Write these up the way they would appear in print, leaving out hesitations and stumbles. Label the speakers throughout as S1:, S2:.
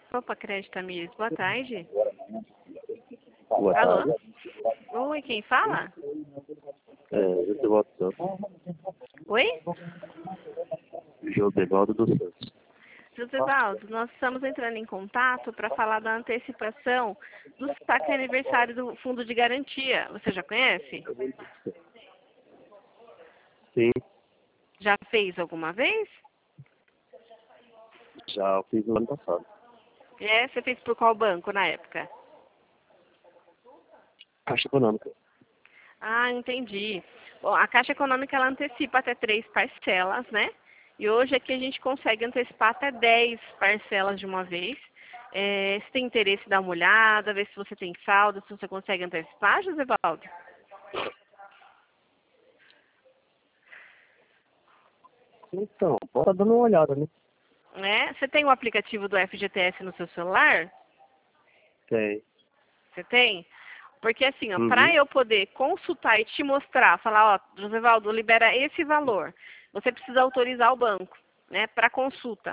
S1: Opa, Crédito Tamires, boa tarde.
S2: Boa
S1: Alô?
S2: tarde.
S1: Oi, quem fala?
S2: Josevaldo Santos.
S1: Oi?
S2: Josevaldo dos Santos.
S1: Josevaldo, nós estamos entrando em contato para falar da antecipação do saque aniversário do Fundo de Garantia. Você já conhece?
S2: Sim,
S1: Já fez alguma vez?
S2: já fiz no ano passado.
S1: Você fez por qual banco na época?
S2: Caixa Econômica.
S1: Ah, entendi. Bom, a Caixa Econômica ela antecipa até 3 parcelas, né? E hoje aqui a gente consegue antecipar até 10 parcelas de uma vez. Se tem interesse, dá uma olhada, ver se você tem saldo, se você consegue antecipar, Josevaldo.
S2: Então, pode estar dando uma olhada, né?
S1: Você tem o aplicativo do FGTS no seu celular?
S2: Tem.
S1: Você tem? Porque assim, ó,
S2: Uhum.
S1: para eu poder consultar e te mostrar, falar, ó, Josevaldo, libera esse valor, você precisa autorizar o banco, né, para consulta.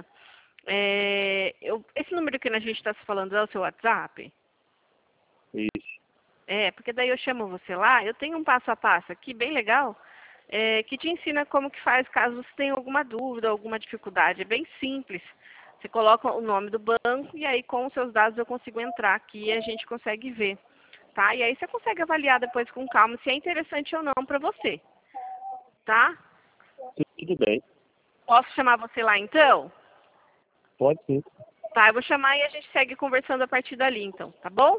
S1: Esse número que a gente está se falando é o seu WhatsApp?
S2: Isso.
S1: Porque daí eu chamo você lá, eu tenho um passo a passo aqui, bem legal, que te ensina como que faz caso você tenha alguma dúvida, alguma dificuldade. É bem simples. Você coloca o nome do banco e aí com os seus dados eu consigo entrar aqui e a gente consegue ver. Tá? E aí você consegue avaliar depois com calma se é interessante ou não para você. Tá?
S2: Tudo bem.
S1: Posso chamar você lá então?
S2: Pode sim.
S1: Tá, eu vou chamar e a gente segue conversando a partir dali então, tá bom?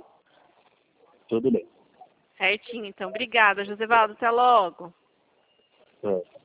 S2: Tudo bem.
S1: Certinho, então. Obrigada, Josevaldo. Até logo.
S2: É.